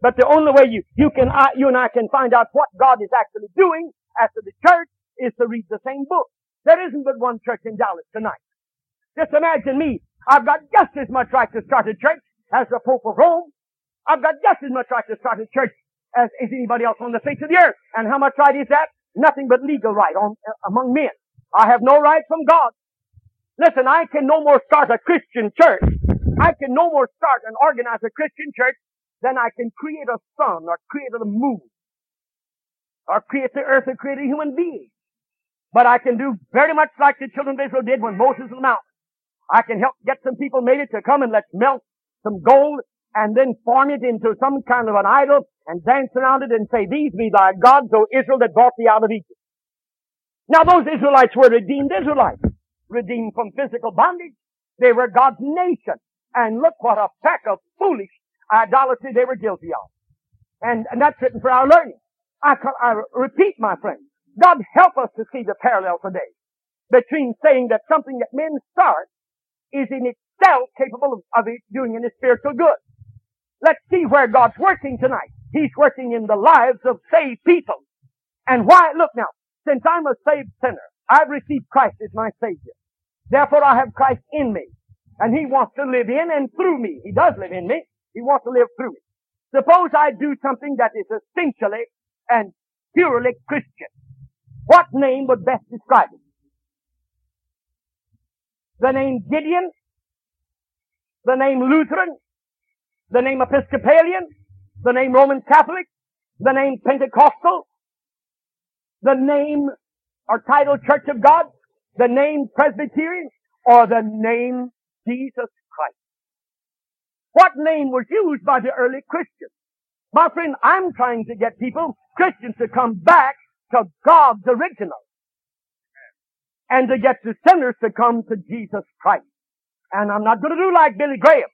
But the only way you and I can find out what God is actually doing as to the church is to read the same book. There isn't but one church in Dallas tonight. Just imagine me. I've got just as much right to start a church as the Pope of Rome. I've got just as much right to start a church as anybody else on the face of the earth. And how much right is that? Nothing but legal right among men. I have no right from God. Listen, I can no more start a Christian church. I can no more start and organize a Christian church than I can create a sun or create a moon or create the earth or create a human being. But I can do very much like the children of Israel did when Moses was on the mountain. I can help get some people made it to come and let's melt some gold and then form it into some kind of an idol and dance around it and say, these be thy gods, O Israel, that brought thee out of Egypt. Now those Israelites were redeemed Israelites, redeemed from physical bondage. They were God's nation. And look what a pack of foolish idolatry they were guilty of. And that's written for our learning. I repeat, my friend, God help us to see the parallel today between saying that something that men start is in itself capable of doing in a spiritual good. Let's see where God's working tonight. He's working in the lives of saved people. And why? Look now, since I'm a saved sinner, I've received Christ as my Savior. Therefore I have Christ in me. And He wants to live in and through me. He does live in me. He wants to live through me. Suppose I do something that is essentially and purely Christian. What name would best describe it? The name Gideon? The name Lutheran? The name Episcopalian? The name Roman Catholic? The name Pentecostal? The name or title Church of God? The name Presbyterian? Or the name Jesus Christ? What name was used by the early Christians? My friend, I'm trying to get people, Christians, to come back to God's original. And to get the sinners to come to Jesus Christ. And I'm not going to do like Billy Graham.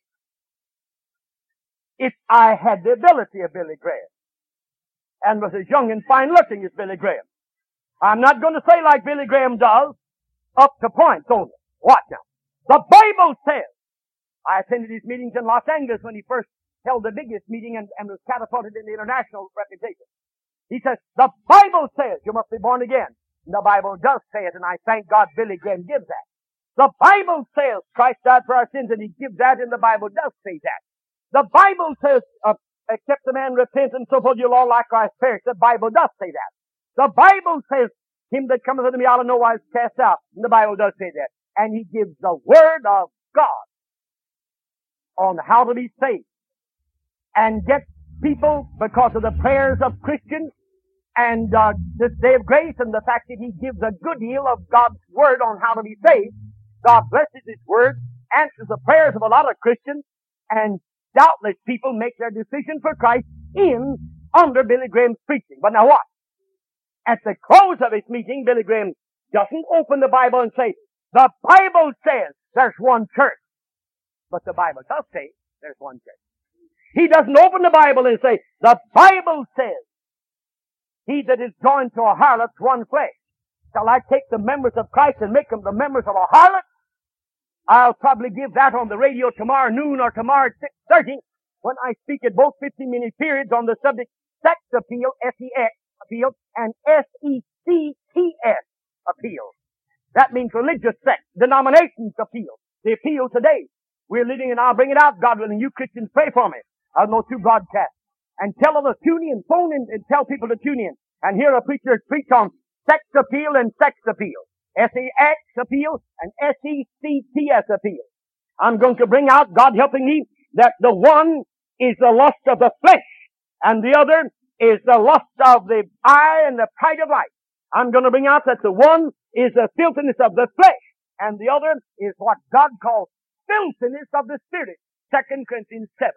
If I had the ability of Billy Graham and was as young and fine looking as Billy Graham. I'm not going to say like Billy Graham does, up to points only. What now? The Bible says, I attended his meetings in Los Angeles when he first held the biggest meeting and was catapulted in the international reputation. He says, the Bible says you must be born again. And the Bible does say it, and I thank God Billy Graham gives that. The Bible says Christ died for our sins, and He gives that, and the Bible does say that. The Bible says, except a man repent and so forth, you'll all likewise perish. The Bible does say that. The Bible says, him that cometh unto me I'll in no wise cast out. And the Bible does say that. And He gives the Word of God on how to be saved. And get people, because of the prayers of Christians, and this day of grace, and the fact that He gives a good deal of God's Word on how to be saved, God blesses His Word, answers the prayers of a lot of Christians, and doubtless people make their decision for Christ under Billy Graham's preaching. But now what? At the close of his meeting, Billy Graham doesn't open the Bible and say, the Bible says there's one church. But the Bible does say there's one church. He doesn't open the Bible and say, the Bible says, he that is joined to a harlot's one flesh. Shall I take the members of Christ and make them the members of a harlot? I'll probably give that on the radio tomorrow noon or tomorrow at 6:30 when I speak at both 15-minute periods on the subject sex appeal, S-E-X appeal, and S-E-C-T-S appeal. That means religious sex, denominations appeal. The appeal today. We're living, and I'll bring it out, God willing. You Christians pray for me. I'll know through broadcast. And tell them to tune in, phone in, and tell people to tune in. And hear a preacher preach on sex appeal and sex appeal. S-E-X appeal and S-E-C-T-S appeal. I'm going to bring out, God helping me, that the one is the lust of the flesh, and the other is the lust of the eye and the pride of life. I'm going to bring out that the one is the filthiness of the flesh, and the other is what God calls filthiness of the spirit. 2 Corinthians 7.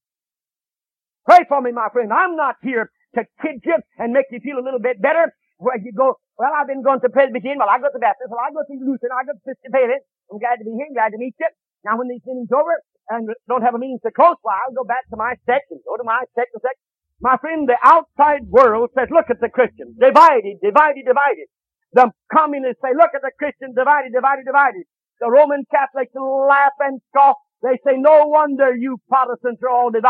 Pray for me, my friend. I'm not here to kid you and make you feel a little bit better. Where you go, well, I've been going to Presbyterian, well, I go to Baptist, well, I go to Lutheran, I go to Episcopalian. I'm glad to be here, glad to meet you. Now, when these meetings over and don't have a meeting to close, well, I'll go back to my sect and go to my sect and sect. My friend, the outside world says, look at the Christians. Divided, divided, divided. The communists say, look at the Christians, divided, divided, divided. The Roman Catholics laugh and scoff. They say, no wonder you Protestants are all divided.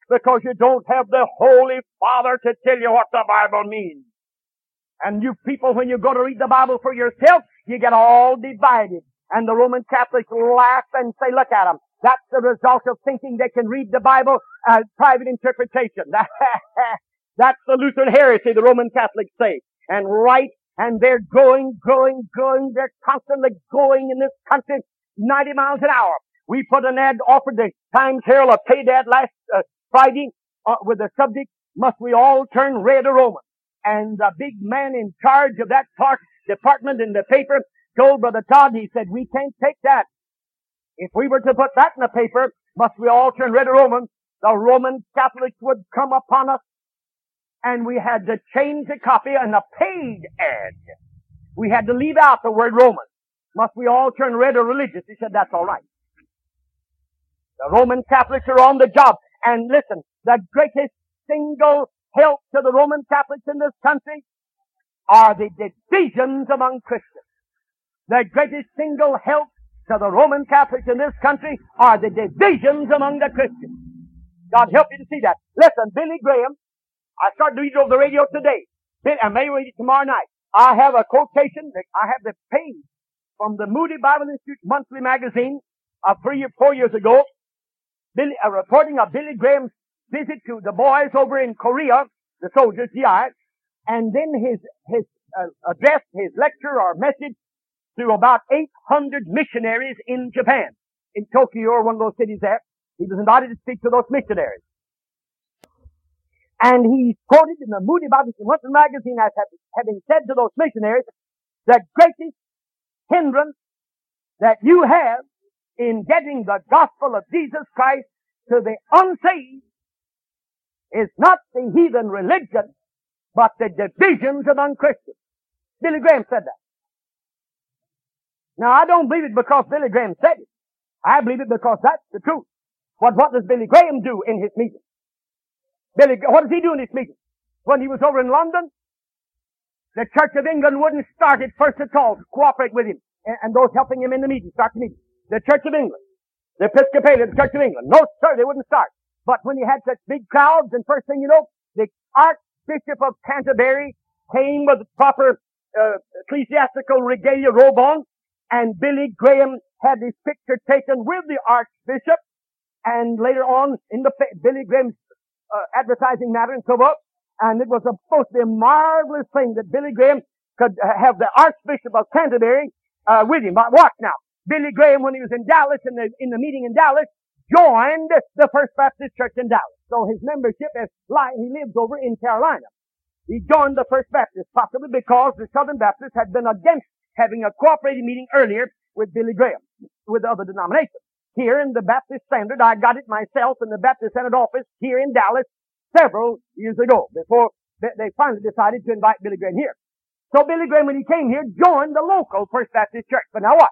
because you don't have the Holy Father to tell you what the Bible means. And you people, when you go to read the Bible for yourself, you get all divided. And the Roman Catholics laugh and say, look at them. That's the result of thinking they can read the Bible as private interpretation. That's the Lutheran heresy, the Roman Catholics say. And right, and they're going. They're constantly going in this country 90 miles an hour. We put an ad, offered the Times Herald a paid ad last Friday with the subject, must we all turn red or Roman? And the big man in charge of that department in the paper told Brother Todd, he said, we can't take that. If we were to put that in the paper, must we all turn red or Roman? The Roman Catholics would come upon us, and we had to change the copy and a paid ad. We had to leave out the word Roman. Must we all turn red or religious? He said, that's all right. The Roman Catholics are on the job. And listen, the greatest single help to the Roman Catholics in this country are the divisions among Christians. The greatest single help to the Roman Catholics in this country are the divisions among the Christians. God help you to see that. Listen, Billy Graham, I started to read it over the radio today. I may read it tomorrow night. I have a quotation, I have the page from the Moody Bible Institute monthly magazine of 3 or 4 years ago, reporting of Billy Graham's visit to the boys over in Korea, the soldiers, GI, and then his address, his lecture or message to about 800 missionaries in Japan, in Tokyo or one of those cities there. He was invited to speak to those missionaries. And he quoted in the Moody Bible Institute magazine as having said to those missionaries, the greatest hindrance that you have in getting the gospel of Jesus Christ to the unsaved is not the heathen religion, but the divisions among Christians. Billy Graham said that. Now, I don't believe it because Billy Graham said it. I believe it because that's the truth. But what does Billy Graham do in his meeting? What does he do in his meeting? When he was over in London, the Church of England wouldn't start it first at all to cooperate with him and those helping him in the meeting, start the meeting. The Church of England, the Episcopalian Church of England. No, sir, they wouldn't start. But when you had such big crowds, and first thing you know, the Archbishop of Canterbury came with proper ecclesiastical regalia robe on, and Billy Graham had his picture taken with the Archbishop, and later on in Billy Graham's advertising matter and so forth, and it was supposed to be a marvelous thing that Billy Graham could have the Archbishop of Canterbury with him. But watch now. Billy Graham, when he was in Dallas, in the meeting in Dallas, joined the First Baptist Church in Dallas. So his membership he lives over in Carolina. He joined the First Baptist, possibly because the Southern Baptists had been against having a cooperating meeting earlier with Billy Graham, with the other denominations. Here in the Baptist Standard, I got it myself in the Baptist Senate office here in Dallas several years ago, before they finally decided to invite Billy Graham here. So Billy Graham, when he came here, joined the local First Baptist Church. But now what?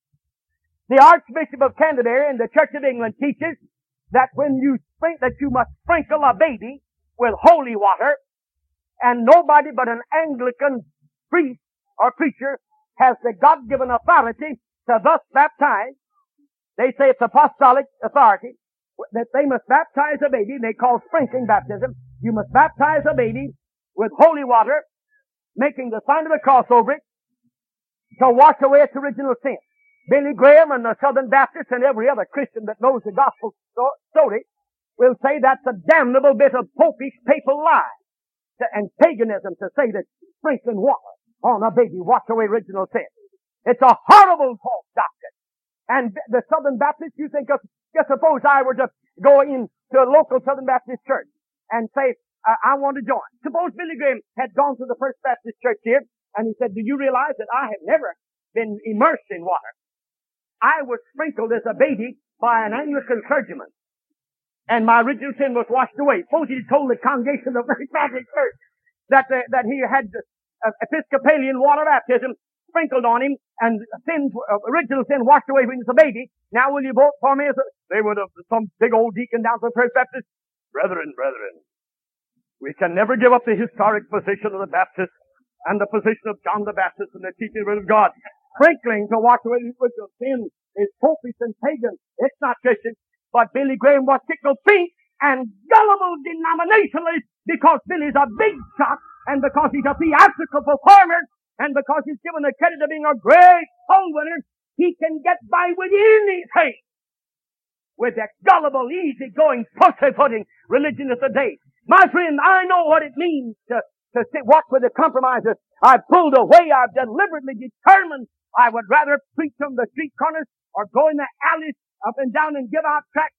The Archbishop of Canterbury and the Church of England teaches that that you must sprinkle a baby with holy water, and nobody but an Anglican priest or preacher has the God-given authority to thus baptize. They say it's apostolic authority, that they must baptize a baby. They call sprinkling baptism. You must baptize a baby with holy water, making the sign of the cross over it, to wash away its original sin. Billy Graham and the Southern Baptists and every other Christian that knows the gospel story will say that's a damnable bit of popish papal lie and paganism to say that sprinkling water on a baby wash away original sin. It's a horrible false doctrine. And the Southern Baptists, you think of, just suppose I were to go into a local Southern Baptist church and say, I want to join. Suppose Billy Graham had gone to the First Baptist Church here and he said, do you realize that I have never been immersed in water? I was sprinkled as a baby by an Anglican clergyman, and my original sin was washed away. Suppose he told the congregation of the First Baptist Church that he had Episcopalian water baptism sprinkled on him, and original sin washed away when he was a baby. Now will you vote for me? They would have, some big old deacon down to the First Baptist. Brethren, we can never give up the historic position of the Baptists and the position of John the Baptist and the teaching of the Word of God. Sprinkling to wash away the original sin is popish and pagan. It's not Christian. But Billy Graham was tickled pink and gullible denominationalists because Billy's a big shot and because he's a theatrical performer and because he's given the credit of being a great soul winner, he can get by with anything with that gullible, easy-going, pussyfooting religion of the day. My friend, I know what it means to walk with the compromisers. I've pulled away. I've deliberately determined I would rather preach on the street corners or go in the alleys up and down and give out tracts.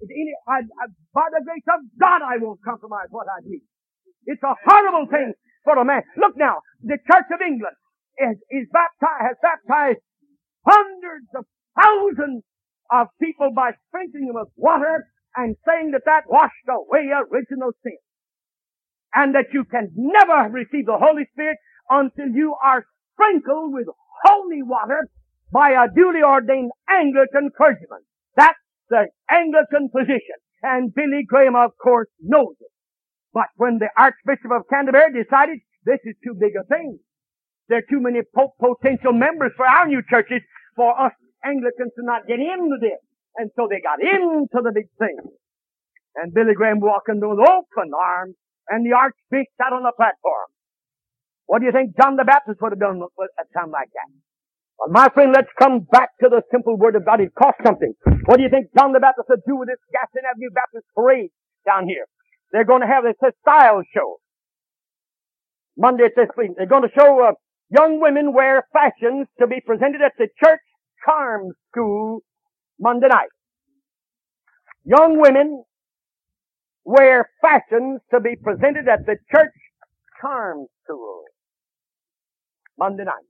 By the grace of God, I won't compromise what I believe. It's a horrible thing for a man. Look now, the Church of England has baptized hundreds of thousands of people by sprinkling them with water and saying that washed away original sin. And that you can never receive the Holy Spirit until you are sprinkled with holy water by a duly ordained Anglican clergyman. That's the Anglican position. And Billy Graham, of course, knows it. But when the Archbishop of Canterbury decided this is too big a thing, there are too many potential members for our new churches for us Anglicans to not get into this. And so they got into the big thing. And Billy Graham walking with open arms, and the Archbishop sat on the platform. What do you think John the Baptist would have done at a time like that? Well, my friend, let's come back to the simple Word of God. It cost something. What do you think John the Baptist would do with this Gaston Avenue Baptist parade down here? They're going to have a style show. Monday at this week. They're going to show young women wear fashions to be presented at the church charm school Monday night. Young women wear fashions to be presented at the church charm school Monday night.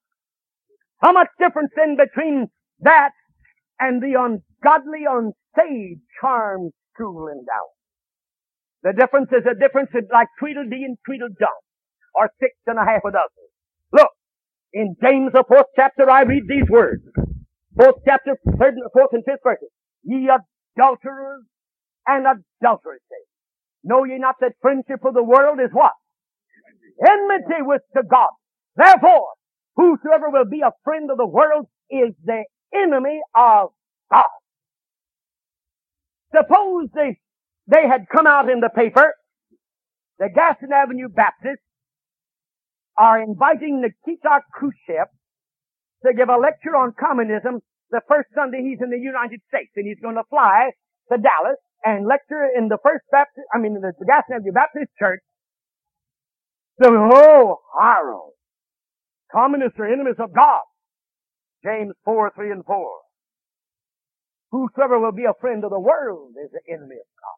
How much difference then between that and the ungodly, unsaved charm school in Dallas? The difference is a difference like Tweedledee and Tweedledum, or 6 1/2 dozen. Look, in James the 4th chapter I read these words. 4th chapter, 3rd, 4th and 5th verses. Ye adulterers and adulteresses, know ye not that friendship of the world is what? Enmity with the God. Therefore, whosoever will be a friend of the world is the enemy of God. Suppose they had come out in the paper, the Gaston Avenue Baptists are inviting Nikita Khrushchev to give a lecture on communism the first Sunday he's in the United States, and he's going to fly to Dallas and lecture in the the Gaston Avenue Baptist Church. So, horror. Communists are enemies of God. James 4:3 and 4. Whosoever will be a friend of the world is the enemy of God.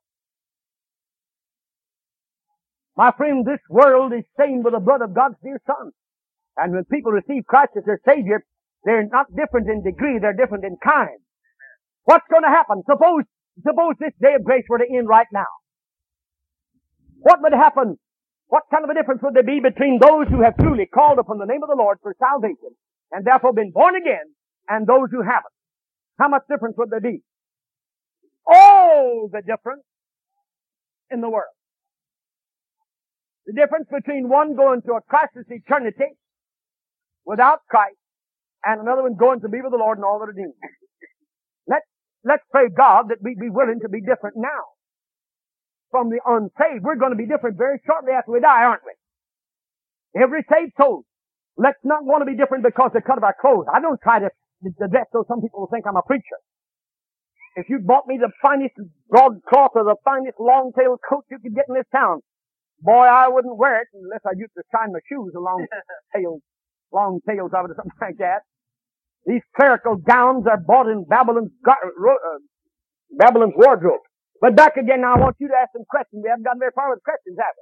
My friend, this world is stained with the blood of God's dear Son. And when people receive Christ as their Savior, they're not different in degree, they're different in kind. What's going to happen? Suppose this day of grace were to end right now. What would happen? What kind of a difference would there be between those who have truly called upon the name of the Lord for salvation and therefore been born again and those who haven't? How much difference would there be? All the difference in the world. The difference between one going to a Christless eternity without Christ and another one going to be with the Lord and all that are doomed. Let's pray God that we be willing to be different now. From the unsaved, we're going to be different very shortly after we die, aren't we? Every saved soul. Let's not want to be different because of the cut of our clothes. I don't try to dress so some people will think I'm a preacher. If you bought me the finest broadcloth or the finest long-tailed coat you could get in this town, boy, I wouldn't wear it unless I used to shine my shoes along long tails of it or something like that. These clerical gowns are bought in Babylon's wardrobe. But back again, now I want you to ask some questions. We haven't gotten very far with questions, have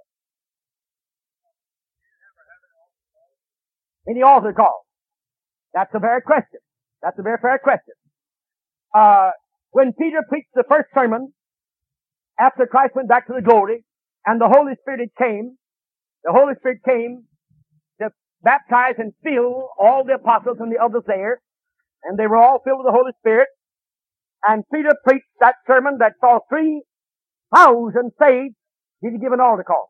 we? Any altar call? That's a very question. That's a very fair question. When Peter preached the first sermon, after Christ went back to the glory, and the Holy Spirit came to baptize and fill all the apostles and the others there, and they were all filled with the Holy Spirit. And Peter preached that sermon that saw 3,000 saved. Did he give an altar call?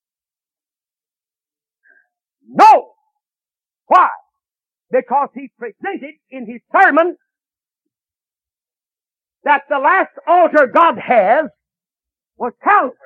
No! Why? Because he presented in his sermon that the last altar God has was Calvary.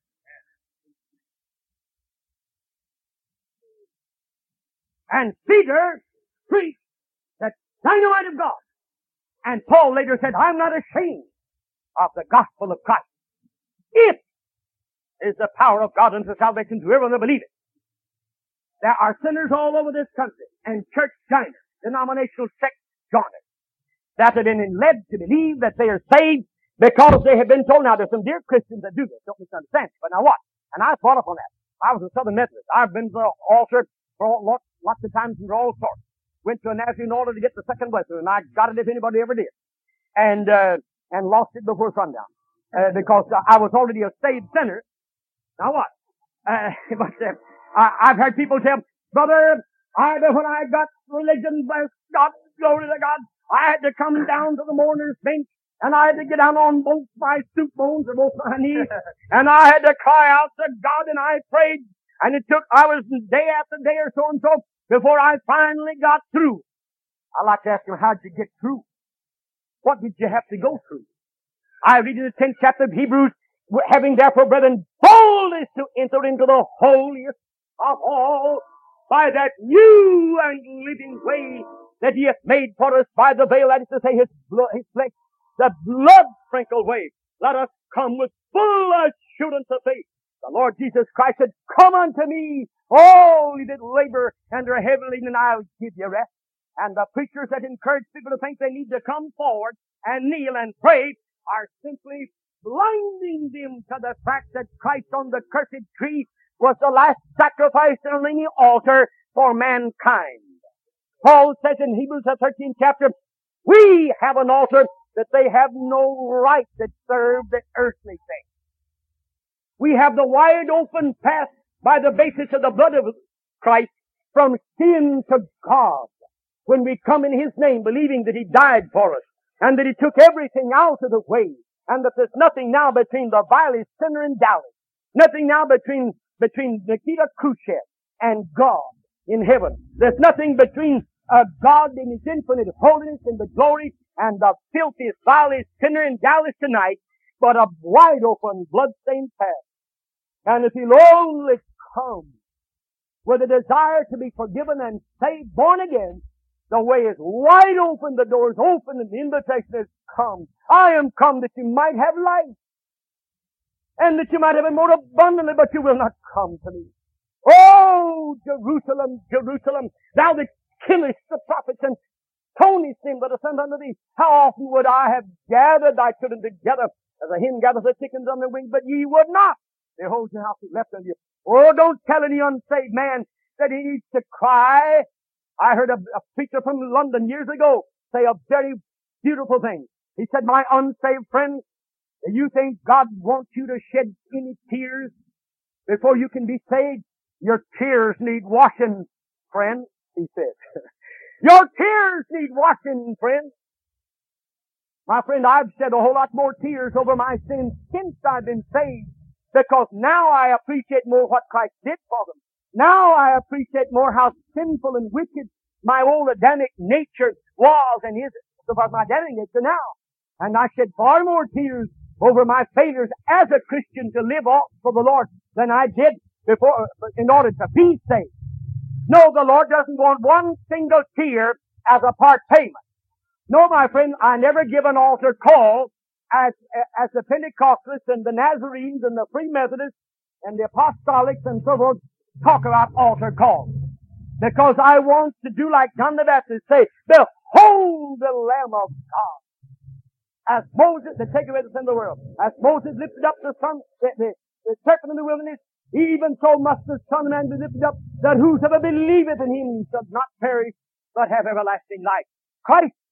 And Peter preached the dynamite of God. And Paul later said, I'm not ashamed of the gospel of Christ. It is the power of God unto salvation to everyone that believeth. There are sinners all over this country, and church joiners, denominational sects joiners, that have been led to believe that they are saved because they have been told. Now, there's some dear Christians that do this, don't misunderstand me, but now what? And I thought up on that. I was a Southern Methodist. I've been to the altar for lots of times and for all sorts. Went to a Nazarene altar to get the second blessing, and I got it if anybody ever did. And lost it before sundown. Because I was already a saved sinner. Now what? I've heard people say, brother, when I got religion, bless God, glory to God, I had to come down to the mourner's bench, and I had to get down on both my stoop bones or both my knees, and I had to cry out to God, and I prayed, and I was day after day or so and so before I finally got through. I like to ask him, how'd you get through? What did you have to go through? I read in the 10th chapter of Hebrews, having therefore, brethren, boldness to enter into the holiest of all by that new and living way that he hath made for us by the veil, that is to say, his flesh, the blood-sprinkled way. Let us come with full assurance of faith. The Lord Jesus Christ said, come unto me, all ye that labor and are heavy laden, and I'll give you rest. And the preachers that encourage people to think they need to come forward and kneel and pray are simply blinding them to the fact that Christ on the cursed tree was the last sacrifice on any altar for mankind. Paul says in Hebrews the 13th chapter, we have an altar that they have no right that serve the earthly things. We have the wide open path by the basis of the blood of Christ from sin to God. When we come in His name, believing that He died for us, and that He took everything out of the way, and that there's nothing now between the vilest sinner and Dallas, nothing now between Nikita Khrushchev and God in heaven. There's nothing between God in His infinite holiness and the glory and the filthiest, vilest sinner in Dallas tonight, but a wide open, blood-stained path. And if He'll only come with a desire to be forgiven and saved, born again, the way is wide open, the door is open, and the invitation is come. I am come that you might have life, and that you might have it more abundantly, but you will not come to me. Oh, Jerusalem, Jerusalem, thou that killest the prophets and stonest them that are sent unto thee. How often would I have gathered thy children together as a hen gathers her chickens on their wings, but ye would not. Behold, your house is left unto you. Oh, don't tell any unsaved man that he needs to cry. I heard a preacher from London years ago say a very beautiful thing. He said, my unsaved friend, do you think God wants you to shed any tears before you can be saved? Your tears need washing, friend, he said. Your tears need washing, friend. My friend, I've shed a whole lot more tears over my sins since I've been saved, because now I appreciate more what Christ did for them. Now I appreciate more how sinful and wicked my old Adamic nature was and is about my Adamic nature now. And I shed far more tears over my failures as a Christian to live for the Lord than I did before in order to be saved. No, the Lord doesn't want one single tear as a part payment. No, my friend, I never give an altar call as the Pentecostalists and the Nazarenes and the Free Methodists and the Apostolics and so forth talk about altar calls. Because I want to do like John the Baptist, say, behold the Lamb of God. As Moses, to take away the sin of the world. As Moses lifted up the serpent in the wilderness, even so must the Son of Man be lifted up, that whosoever believeth in Him shall not perish, but have everlasting life. Christ